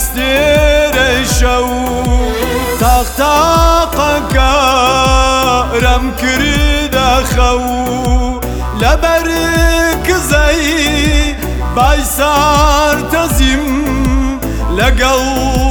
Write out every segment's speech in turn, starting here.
استێرە شەو تاقتاقەکە رەم کردە خەو لەبەر کزەی بای سارتەزیم لەگەڵ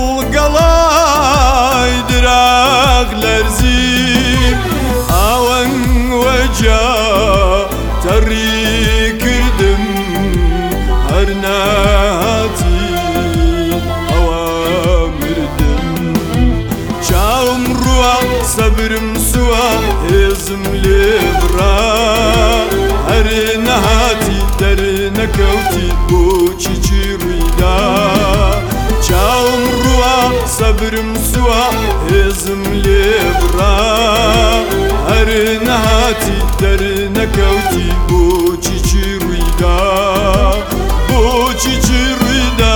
گەڵای دراغ لەرزیم ئاوەنگ وەجا تەڕی کردم هەر نەهاتی ئەوە مردم چاوم ڕوە سەبرم سووە هێزم لێ بڕا هەر نەهاتی دەرنەکەوتی بۆچی چی ڕوویدا چاوم ڕوە سەبرم سووە هێزم لێ بڕا هەر نەهاتی دەرنەکەوتی بۆچی چی ڕوویدا بۆچی چی ڕوویدا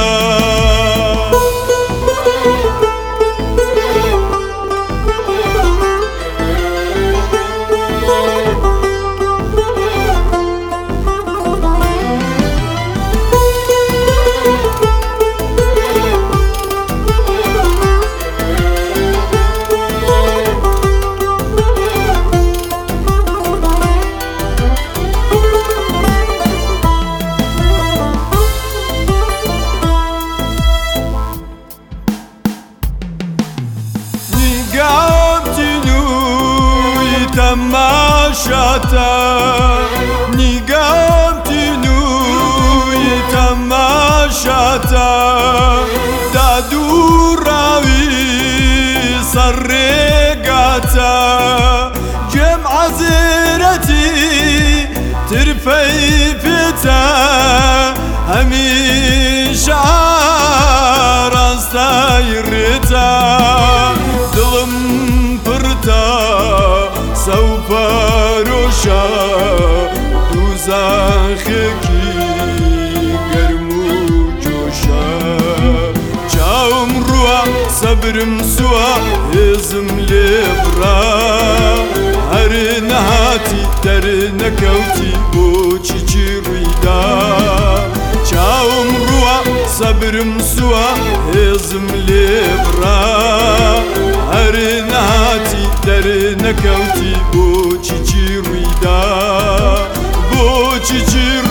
تەماشاتە نیگەمتین وی تەماشاتە دادوڕاوی سەر ڕێگاتە گوێم عەزیرەتی ترفەی پێتە هەمیشە ئاراستای ڕێتە دڵم پڕتە سەوپەرۆشە دووزەخێکی گەرم و جۆشە چاوم ڕوە سەبرم سووە هێزم لێ بڕا هەر نەهاتی دەرنەکەوتی بۆچی چی ڕوویدا چاوم ڕوە سەبرم سووە هێزم لێ بڕا هەر نەهاتی دەرنەکەوتی بۆچی چی ڕوویدا بۆچی چی